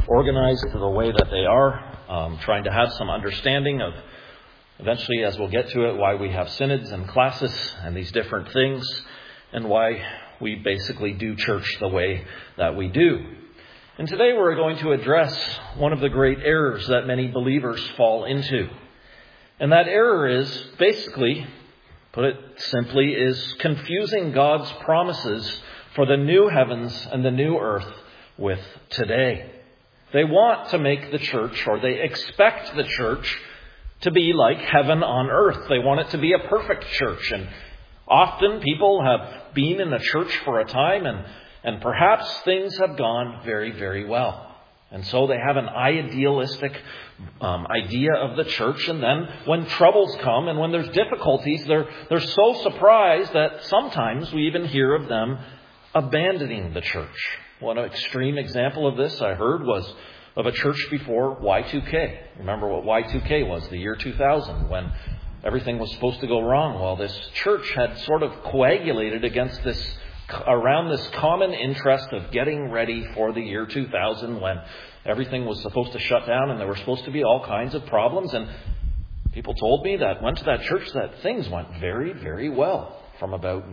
organized the way that they are, trying to have some understanding of, eventually, as we'll get to it, why we have synods and classis and these different things, and why we basically do church the way that we do. And today we're going to address one of the great errors that many believers fall into. And that error is, basically, put it simply, is confusing God's promises for the new heavens and the new earth with today. They want to make the church, or they expect the church to be like heaven on earth. They want it to be a perfect church. And often people have been in a church for a time and perhaps things have gone very, very well. And so they have an idealistic idea of the church. And then when troubles come and when there's difficulties, they're so surprised that sometimes we even hear of them abandoning the church. One extreme example of this I heard was of a church before Y2K. Remember what Y2K was, the year 2000, when everything was supposed to go wrong. Well, this church had sort of coagulated around this common interest of getting ready for the year 2000, when everything was supposed to shut down and there were supposed to be all kinds of problems. And people told me that went to that church that things went very, very well from about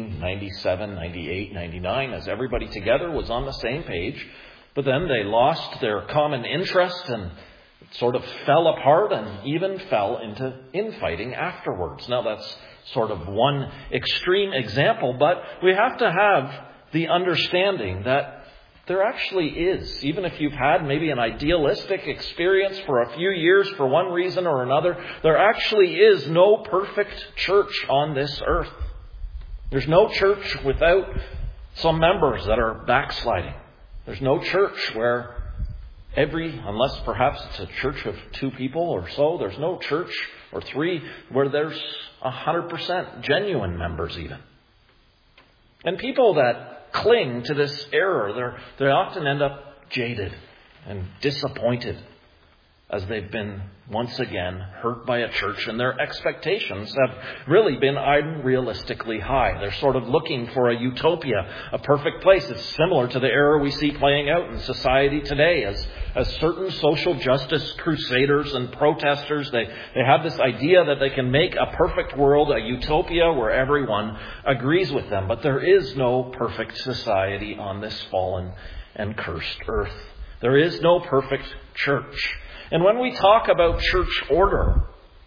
1997, 98, 99, as everybody together was on the same page. But then they lost their common interest and it sort of fell apart and even fell into infighting afterwards. Now that's sort of one extreme example, but we have to have the understanding that there actually is, even if you've had maybe an idealistic experience for a few years for one reason or another, there actually is no perfect church on this earth. There's no church without some members that are backsliding. There's no church where unless perhaps it's a church of 2 people or so, there's no church or 3 where there's 100% genuine members even. And people that cling to this error, they often end up jaded and disappointed as they've been once again hurt by a church, and their expectations have really been unrealistically high. They're sort of looking for a utopia, a perfect place. It's similar to the error we see playing out in society today as certain social justice crusaders and protesters, they have this idea that they can make a perfect world, a utopia where everyone agrees with them. But there is no perfect society on this fallen and cursed earth. There is no perfect church. And when we talk about church order,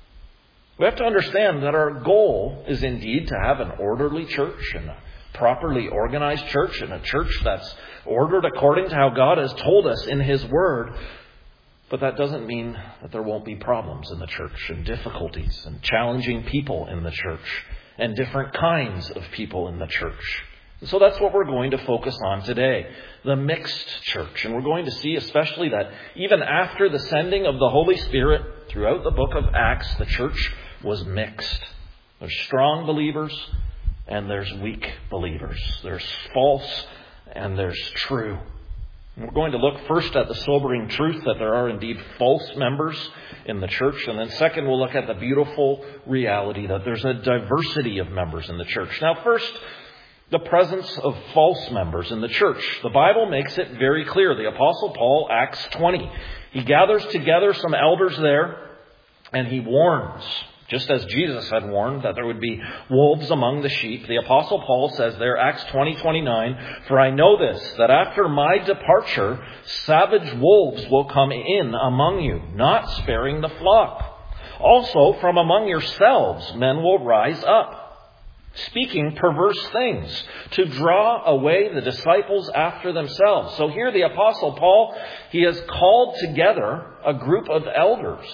we have to understand that our goal is indeed to have an orderly church and a properly organized church and a church that's ordered according to how God has told us in His Word. But that doesn't mean that there won't be problems in the church and difficulties and challenging people in the church and different kinds of people in the church. So that's what we're going to focus on today, the mixed church. And we're going to see especially that even after the sending of the Holy Spirit throughout the book of Acts, the church was mixed. There's strong believers and there's weak believers. There's false and there's true. And we're going to look first at the sobering truth that there are indeed false members in the church. And then second, we'll look at the beautiful reality that there's a diversity of members in the church. Now first, the presence of false members in the church. The Bible makes it very clear. The Apostle Paul, Acts 20, he gathers together some elders there and he warns, just as Jesus had warned that there would be wolves among the sheep. The Apostle Paul says there, Acts 20:29, "For I know this, that after my departure, savage wolves will come in among you, not sparing the flock. Also from among yourselves men will rise up, speaking perverse things, to draw away the disciples after themselves." So here the Apostle Paul, he has called together a group of elders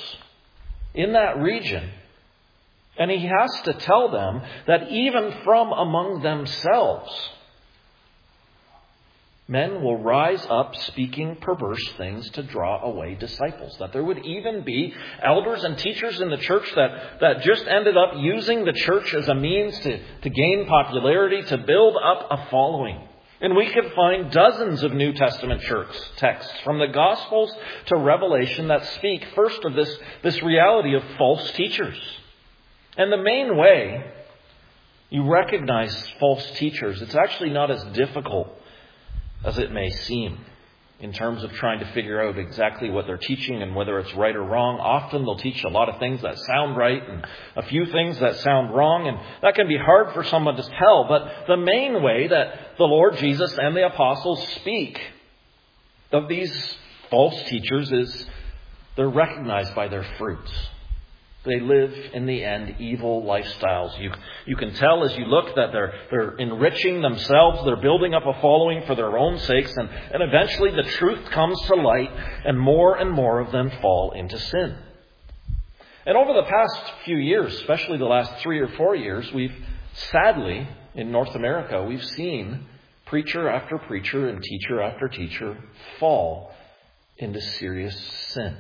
in that region. And he has to tell them that even from among themselves, men will rise up speaking perverse things to draw away disciples. That there would even be elders and teachers in the church that just ended up using the church as a means to gain popularity, to build up a following. And we could find dozens of New Testament church texts from the Gospels to Revelation that speak first of this reality of false teachers. And the main way you recognize false teachers, it's actually not as difficult as it may seem. in terms of trying to figure out exactly what they're teaching and whether it's right or wrong. Often they'll teach a lot of things that sound right and a few things that sound wrong, and that can be hard for someone to tell. But the main way that the Lord Jesus and the apostles speak of these false teachers is they're recognized by their fruits. They live, in the end, evil lifestyles. You can tell as you look that they're enriching themselves. They're building up a following for their own sakes. And eventually the truth comes to light and more of them fall into sin. And over the past few years, especially the last 3 or 4 years, we've sadly, in North America, we've seen preacher after preacher and teacher after teacher fall into serious sin.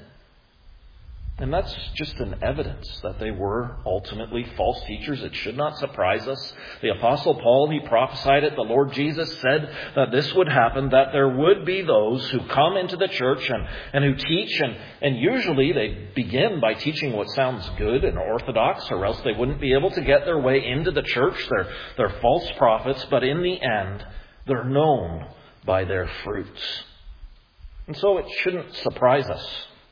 And that's just an evidence that they were ultimately false teachers. It should not surprise us. The Apostle Paul, he prophesied it. The Lord Jesus said that this would happen, that there would be those who come into the church and who teach. And usually they begin by teaching what sounds good and orthodox, or else they wouldn't be able to get their way into the church. They're false prophets, but in the end, they're known by their fruits. And so it shouldn't surprise us,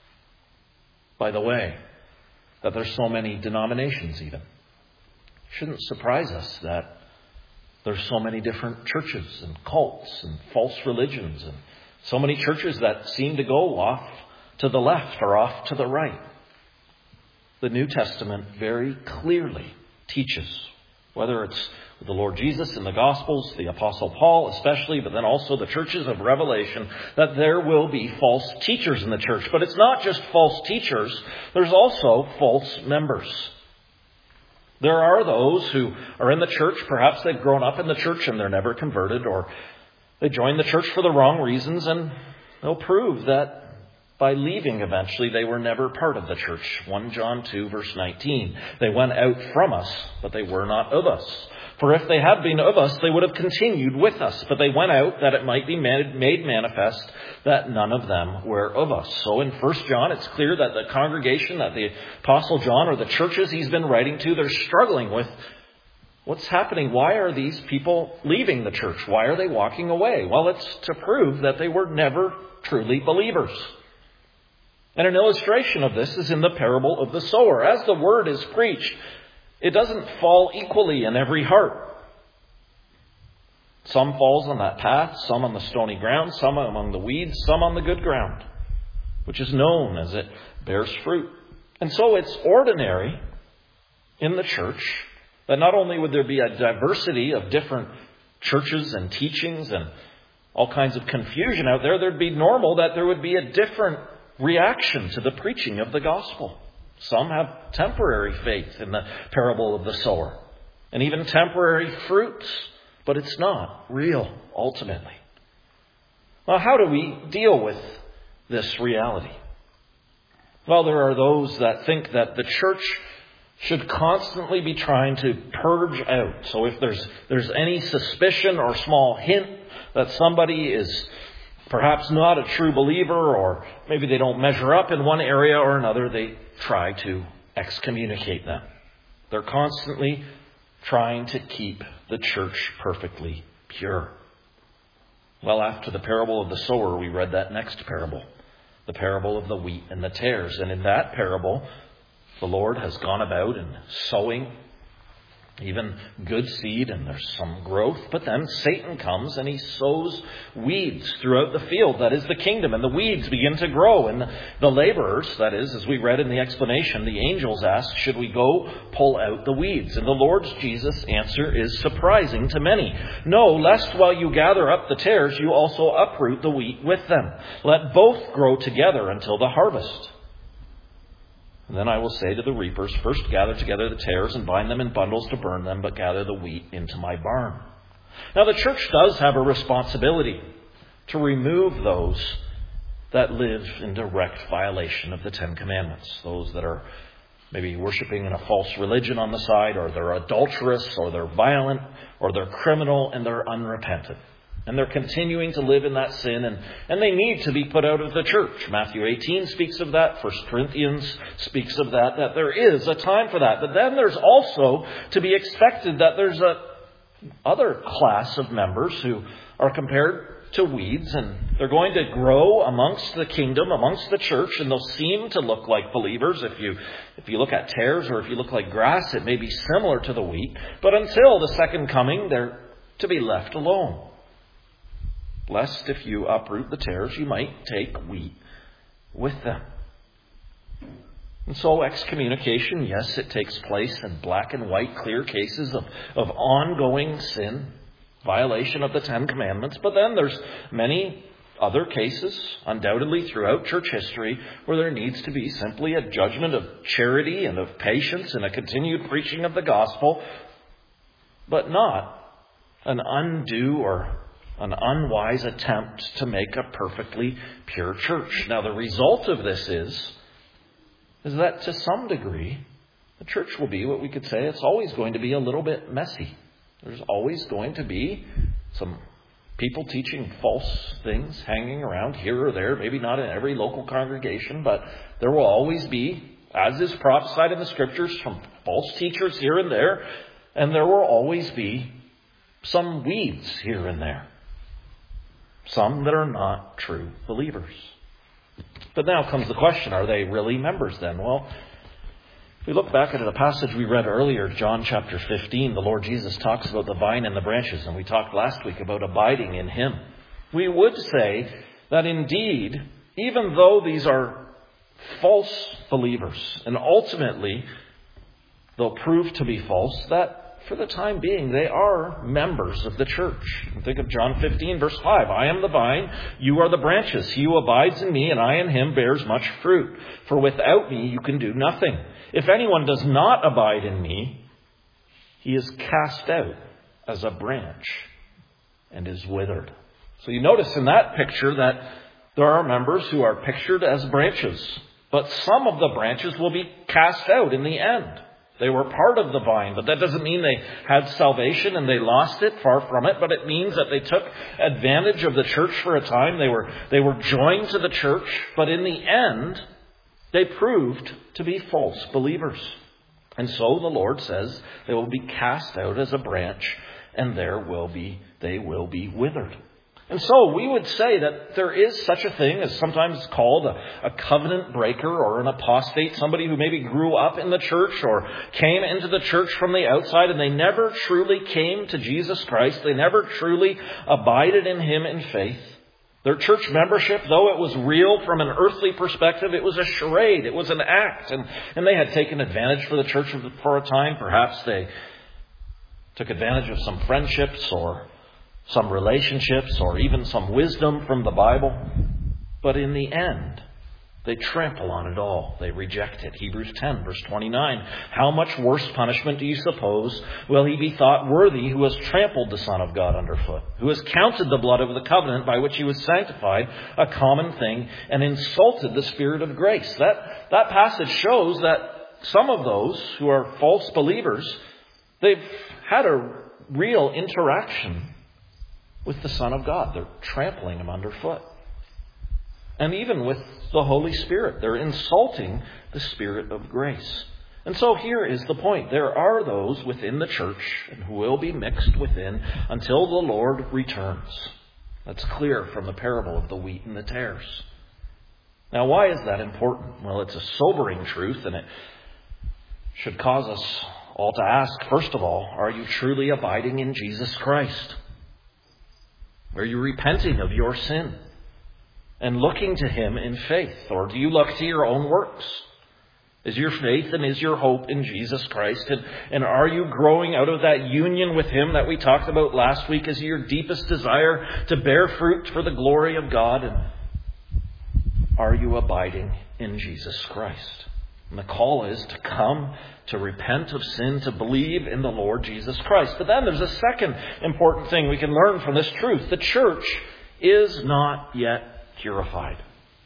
by the way, that there's so many denominations even. It shouldn't surprise us that there's so many different churches and cults and false religions and so many churches that seem to go off to the left or off to the right. The New Testament very clearly teaches, whether it's the Lord Jesus in the Gospels, the Apostle Paul especially, but then also the churches of Revelation, that there will be false teachers in the church. But it's not just false teachers, there's also false members. There are those who are in the church, perhaps they've grown up in the church and they're never converted, or they join the church for the wrong reasons, and they'll prove that by leaving eventually they were never part of the church. 1 John 2 verse 19. They went out from us, but they were not of us. For if they had been of us, they would have continued with us. But they went out that it might be made manifest that none of them were of us. So in 1 John, it's clear that the congregation, that the Apostle John, or the churches he's been writing to, they're struggling with what's happening. Why are these people leaving the church? Why are they walking away? Well, it's to prove that they were never truly believers. And an illustration of this is in the parable of the sower. As the word is preached, it doesn't fall equally in every heart. Some falls on that path, some on the stony ground, some among the weeds, some on the good ground, which is known as it bears fruit. And so it's ordinary in the church that not only would there be a diversity of different churches and teachings and all kinds of confusion out there, there'd be normal that there would be a different reaction to the preaching of the gospel. Some have temporary faith in the parable of the sower, and even temporary fruits, but it's not real ultimately. Well, how do we deal with this reality? Well, there are those that think that the church should constantly be trying to purge out. So if there's any suspicion or small hint that somebody is perhaps not a true believer, or maybe they don't measure up in one area or another, they try to excommunicate them. They're constantly trying to keep the church perfectly pure. Well, after the parable of the sower, we read that next parable, the parable of the wheat and the tares. And in that parable, the Lord has gone about and sowing even good seed, and there's some growth. But then Satan comes and he sows weeds throughout the field. That is the kingdom. And the weeds begin to grow. And the laborers, that is, as we read in the explanation, the angels ask, should we go pull out the weeds? And the Lord Jesus' answer is surprising to many. No, lest while you gather up the tares, you also uproot the wheat with them. Let both grow together until the harvest. And then I will say to the reapers, first gather together the tares and bind them in bundles to burn them, but gather the wheat into my barn. Now the church does have a responsibility to remove those that live in direct violation of the Ten Commandments. Those that are maybe worshiping in a false religion on the side, or they're adulterous, or they're violent, or they're criminal, and they're unrepentant. And they're continuing to live in that sin, and they need to be put out of the church. Matthew 18 speaks of that. 1 Corinthians speaks of that there is a time for that. But then there's also to be expected that there's a other class of members who are compared to weeds, and they're going to grow amongst the kingdom, amongst the church, and they'll seem to look like believers. If you look at tares or if you look like grass, it may be similar to the wheat. But until the second coming, they're to be left alone. Lest if you uproot the tares, you might take wheat with them. And so excommunication, yes, it takes place in black and white, clear cases of ongoing sin, violation of the Ten Commandments. But then there's many other cases, undoubtedly throughout church history, where there needs to be simply a judgment of charity and of patience and a continued preaching of the gospel, but not an undue or an unwise attempt to make a perfectly pure church. Now, the result of this is that to some degree, the church will be what we could say, it's always going to be a little bit messy. There's always going to be some people teaching false things hanging around here or there, maybe not in every local congregation, but there will always be, as is prophesied in the Scriptures, from false teachers here and there will always be some weeds here and there. Some that are not true believers. But now comes the question, are they really members then? Well, if we look back at a passage we read earlier, John chapter 15, the Lord Jesus talks about the vine and the branches, and we talked last week about abiding in Him. We would say that indeed, even though these are false believers, and ultimately they'll prove to be false, that for the time being, they are members of the church. Think of John 15, verse 5. I am the vine, you are the branches. He who abides in me and I in him bears much fruit. For without me you can do nothing. If anyone does not abide in me, he is cast out as a branch and is withered. So you notice in that picture that there are members who are pictured as branches. But some of the branches will be cast out in the end. They were part of the vine, but that doesn't mean they had salvation and they lost it, far from it. But it means that they took advantage of the church for a time. They were joined to the church, but in the end, they proved to be false believers. And so the Lord says they will be cast out as a branch, and they will be withered. And so we would say that there is such a thing as sometimes called a covenant breaker or an apostate, somebody who maybe grew up in the church or came into the church from the outside and they never truly came to Jesus Christ. They never truly abided in Him in faith. Their church membership, though it was real from an earthly perspective, it was a charade. It was an act. And they had taken advantage for the church for a time. Perhaps they took advantage of some friendships or some relationships or even some wisdom from the Bible. But in the end, they trample on it all. They reject it. Hebrews 10, verse 29. How much worse punishment do you suppose will he be thought worthy who has trampled the Son of God underfoot, who has counted the blood of the covenant by which he was sanctified a common thing, and insulted the Spirit of grace? That passage shows that some of those who are false believers, they've had a real interaction with the Son of God. They're trampling Him underfoot. And even with the Holy Spirit, they're insulting the Spirit of grace. And so here is the point. There are those within the church and who will be mixed within until the Lord returns. That's clear from the parable of the wheat and the tares. Now, why is that important? Well, it's a sobering truth, and it should cause us all to ask, first of all, are you truly abiding in Jesus Christ? Are you repenting of your sin and looking to Him in faith? Or do you look to your own works? Is your faith and is your hope in Jesus Christ? And are you growing out of that union with Him that we talked about last week as your deepest desire to bear fruit for the glory of God? And are you abiding in Jesus Christ? And the call is to come, to repent of sin, to believe in the Lord Jesus Christ. But then there's a second important thing we can learn from this truth. The church is not yet purified.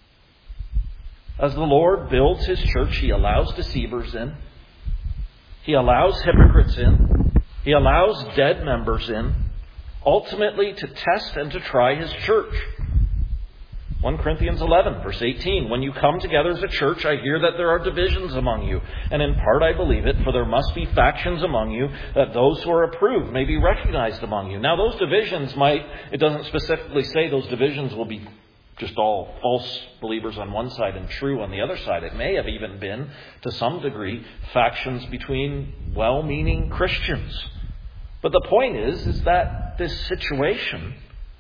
As the Lord builds His church, He allows deceivers in. He allows hypocrites in. He allows dead members in. Ultimately to test and to try His church. 1 Corinthians 11, verse 18, when you come together as a church, I hear that there are divisions among you. And in part I believe it, for there must be factions among you, that those who are approved may be recognized among you. Now those divisions it doesn't specifically say those divisions will be just all false believers on one side and true on the other side. It may have even been, to some degree, factions between well-meaning Christians. But the point is that this situation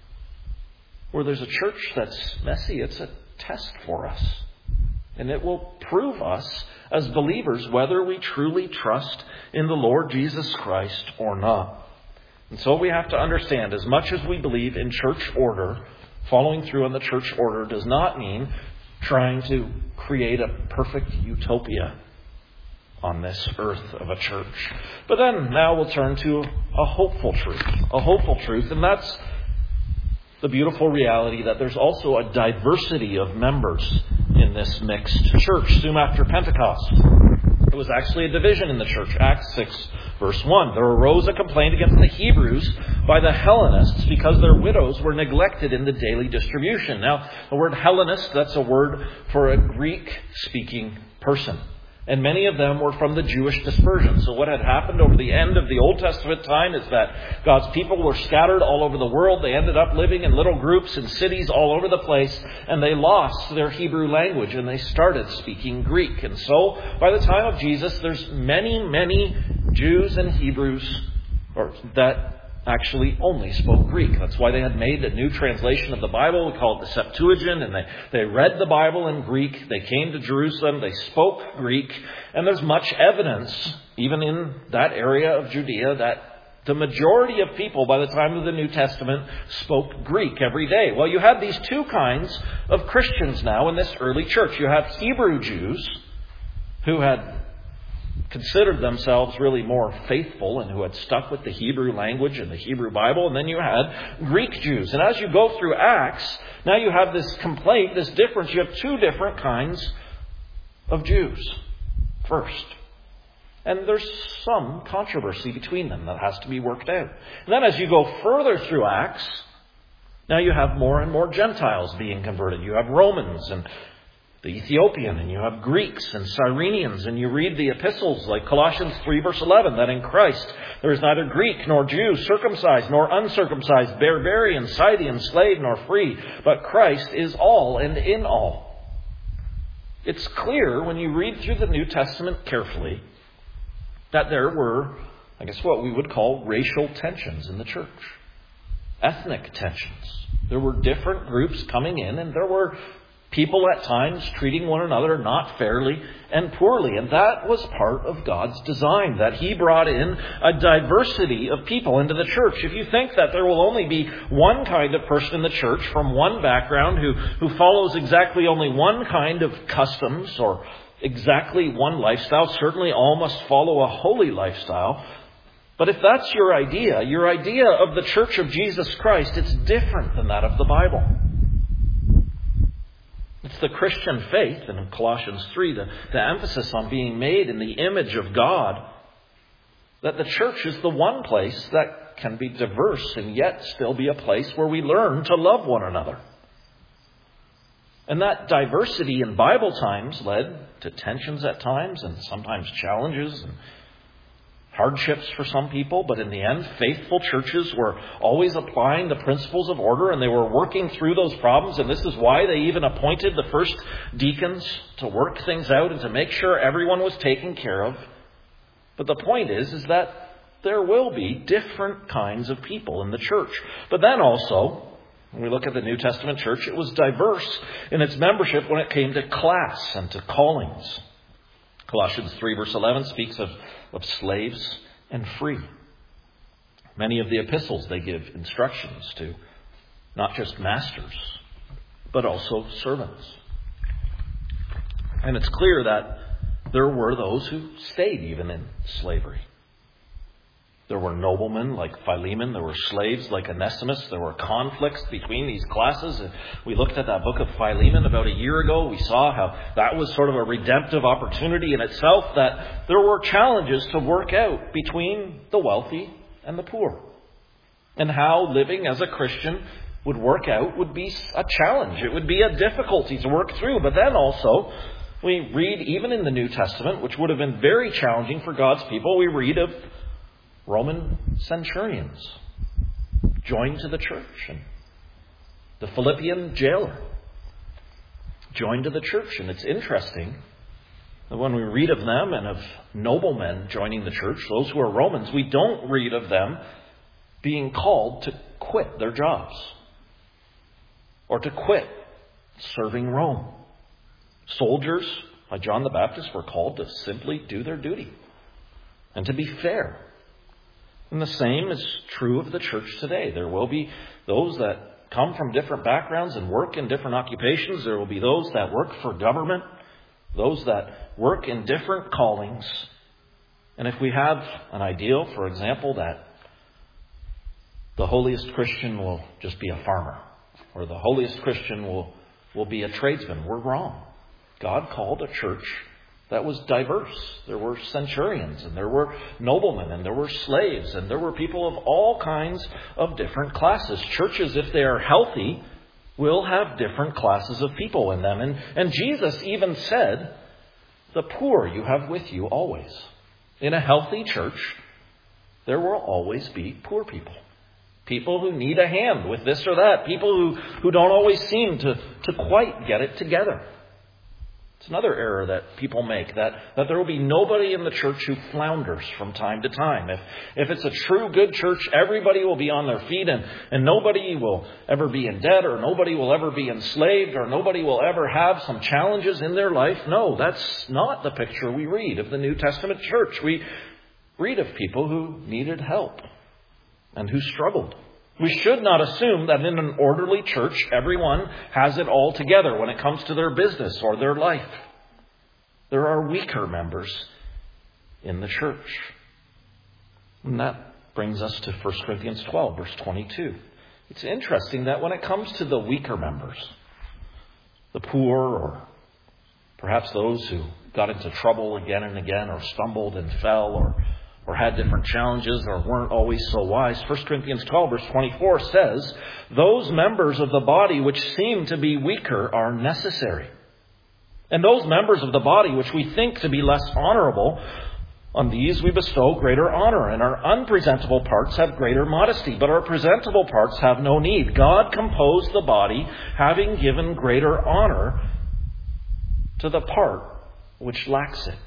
where there's a church that's messy, it's a test for us. And it will prove us as believers whether we truly trust in the Lord Jesus Christ or not. And so we have to understand, as much as we believe in church order, following through on the church order does not mean trying to create a perfect utopia on this earth of a church. But then now we'll turn to a hopeful truth. A hopeful truth, and that's the beautiful reality that there's also a diversity of members in this mixed church. Soon after Pentecost, there was actually a division in the church. Acts 6, verse 1. There arose a complaint against the Hebrews by the Hellenists because their widows were neglected in the daily distribution. Now, the word Hellenist, that's a word for a Greek-speaking person. And many of them were from the Jewish dispersion. So what had happened over the end of the Old Testament time is that God's people were scattered all over the world. They ended up living in little groups in cities all over the place. And they lost their Hebrew language and they started speaking Greek. And so by the time of Jesus, there's many Jews and Hebrews that actually only spoke Greek. That's why they had made a new translation of the Bible. We call it the Septuagint. And they read the Bible in Greek. They came to Jerusalem. They spoke Greek. And there's much evidence, even in that area of Judea, that the majority of people by the time of the New Testament spoke Greek every day. Well, you have these two kinds of Christians now in this early church. You have Hebrew Jews who had considered themselves really more faithful and who had stuck with the Hebrew language and the Hebrew Bible. And then you had Greek Jews. And as you go through Acts, now you have this complaint, this difference. You have two different kinds of Jews first. And there's some controversy between them that has to be worked out. And then as you go further through Acts, now you have more and more Gentiles being converted. You have Romans and the Ethiopian, and you have Greeks and Cyrenians, and you read the epistles like Colossians 3 verse 11, that in Christ there is neither Greek nor Jew, circumcised nor uncircumcised, barbarian, Scythian, slave nor free, but Christ is all and in all. It's clear when you read through the New Testament carefully that there were, I guess, what we would call racial tensions in the church. Ethnic tensions. There were different groups coming in, and there were people at times treating one another not fairly and poorly. And that was part of God's design, that He brought in a diversity of people into the church. If you think that there will only be one kind of person in the church from one background who follows exactly only one kind of customs or exactly one lifestyle, certainly all must follow a holy lifestyle. But if that's your idea of the church of Jesus Christ, it's different than that of the Bible. It's the Christian faith, and in Colossians 3, the emphasis on being made in the image of God, that the church is the one place that can be diverse and yet still be a place where we learn to love one another. And that diversity in Bible times led to tensions at times and sometimes challenges and hardships for some people, but in the end, faithful churches were always applying the principles of order, and they were working through those problems, and this is why they even appointed the first deacons to work things out and to make sure everyone was taken care of. But the point is that there will be different kinds of people in the church. But then also, when we look at the New Testament church, it was diverse in its membership when it came to class and to callings. Colossians 3 verse 11 speaks of slaves and free. Many of the epistles, they give instructions to not just masters, but also servants. And it's clear that there were those who stayed even in slavery. There were noblemen like Philemon. There were slaves like Onesimus. There were conflicts between these classes. We looked at that book of Philemon about a year ago. We saw how that was sort of a redemptive opportunity in itself, that there were challenges to work out between the wealthy and the poor. And how living as a Christian would work out would be a challenge. It would be a difficulty to work through. But then also, we read, even in the New Testament, which would have been very challenging for God's people, we read of Roman centurions joined to the church. And the Philippian jailer joined to the church. And it's interesting that when we read of them and of noblemen joining the church, those who are Romans, we don't read of them being called to quit their jobs or to quit serving Rome. Soldiers, like John the Baptist, were called to simply do their duty and to be fair. And the same is true of the church today. There will be those that come from different backgrounds and work in different occupations. There will be those that work for government, those that work in different callings. And if we have an ideal, for example, that the holiest Christian will just be a farmer, or the holiest Christian will be a tradesman, we're wrong. God called a church that was diverse. There were centurions, and there were noblemen, and there were slaves, and there were people of all kinds of different classes. Churches, if they are healthy, will have different classes of people in them. And Jesus even said, the poor you have with you always. In a healthy church, there will always be poor people. People who need a hand with this or that. People who don't always seem to quite get it together. It's another error that people make, that there will be nobody in the church who flounders from time to time. If it's a true good church, everybody will be on their feet and nobody will ever be in debt, or nobody will ever be enslaved, or nobody will ever have some challenges in their life. No, that's not the picture we read of the New Testament church. We read of people who needed help and who struggled. We should not assume that in an orderly church, everyone has it all together when it comes to their business or their life. There are weaker members in the church. And that brings us to 1 Corinthians 12, verse 22. It's interesting that when it comes to the weaker members, the poor, or perhaps those who got into trouble again and again, or stumbled and fell, or had different challenges, or weren't always so wise. 1 Corinthians 12, verse 24 says, those members of the body which seem to be weaker are necessary. And those members of the body which we think to be less honorable, on these we bestow greater honor. And our unpresentable parts have greater modesty, but our presentable parts have no need. God composed the body, having given greater honor to the part which lacks it.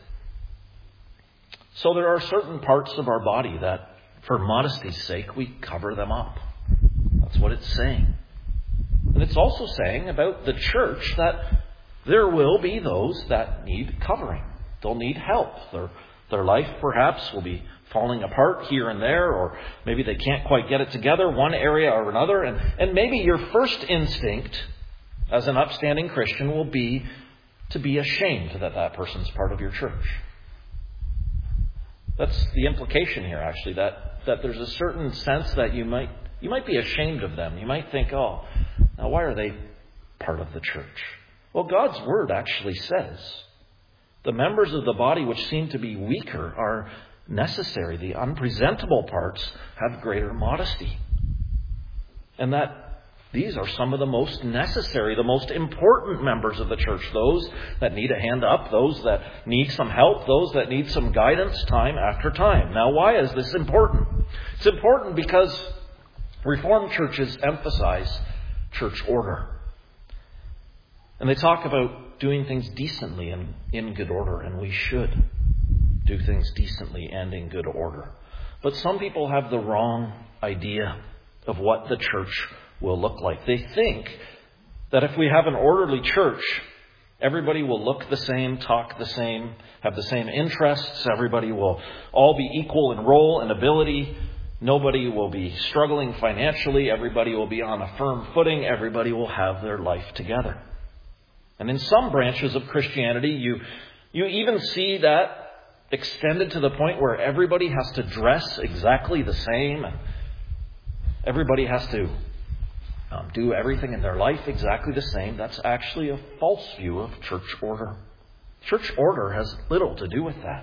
So there are certain parts of our body that, for modesty's sake, we cover them up. That's what it's saying. And it's also saying about the church that there will be those that need covering. They'll need help. Their life perhaps will be falling apart here and there, or maybe they can't quite get it together, one area or another. And maybe your first instinct as an upstanding Christian will be to be ashamed that that person's part of your church. That's the implication here, actually, that there's a certain sense that you might be ashamed of them. You might think, oh, now why are they part of the church? Well, God's Word actually says the members of the body which seem to be weaker are necessary. The unpresentable parts have greater modesty. And that these are some of the most necessary, the most important members of the church. Those that need a hand up, those that need some help, those that need some guidance time after time. Now, why is this important? It's important because Reformed churches emphasize church order. And they talk about doing things decently and in good order, and we should do things decently and in good order. But some people have the wrong idea of what the church will look like. They think that if we have an orderly church, everybody will look the same, talk the same, have the same interests. Everybody will all be equal in role and ability. Nobody will be struggling financially. Everybody will be on a firm footing. Everybody will have their life together. And in some branches of Christianity, you even see that extended to the point where everybody has to dress exactly the same. And everybody has to do everything in their life exactly the same. That's actually a false view of church order. Church order has little to do with that.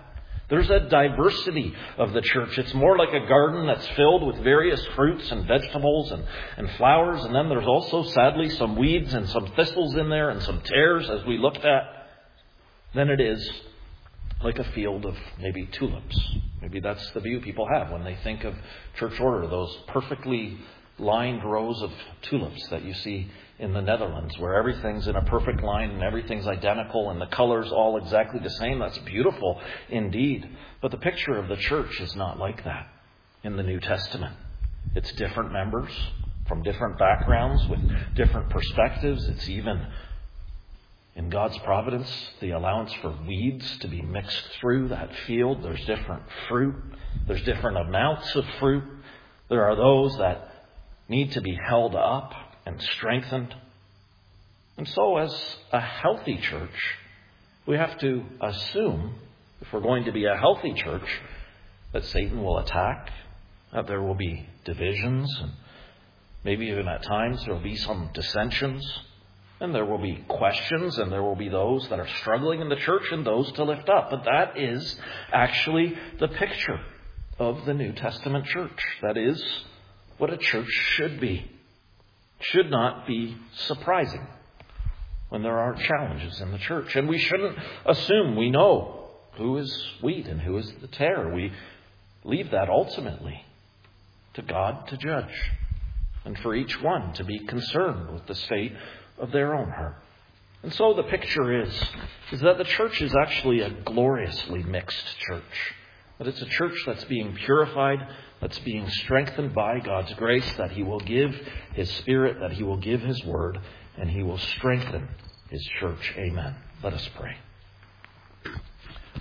There's a diversity of the church. It's more like a garden that's filled with various fruits and vegetables and flowers. And then there's also, sadly, some weeds and some thistles in there and some tares, as we looked at. Then it is like a field of maybe tulips. Maybe that's the view people have when they think of church order, those perfectly lined rows of tulips that you see in the Netherlands, where everything's in a perfect line and everything's identical and the colors all exactly the same. That's beautiful indeed. But the picture of the church is not like that in the New Testament. It's different members from different backgrounds with different perspectives. It's even, in God's providence, the allowance for weeds to be mixed through that field. There's different fruit. There's different amounts of fruit. There are those that need to be held up and strengthened. And so as a healthy church, we have to assume, if we're going to be a healthy church, that Satan will attack, that there will be divisions, and maybe even at times there will be some dissensions, and there will be questions, and there will be those that are struggling in the church and those to lift up. But that is actually the picture of the New Testament church. That is what a church should be. Should not be surprising when there are challenges in the church. And we shouldn't assume we know who is wheat and who is the tare. We leave that ultimately to God to judge, and for each one to be concerned with the state of their own heart. And so the picture is that the church is actually a gloriously mixed church. That it's a church that's being purified, that's being strengthened by God's grace, that He will give His Spirit, that He will give His Word, and He will strengthen His church. Amen. Let us pray.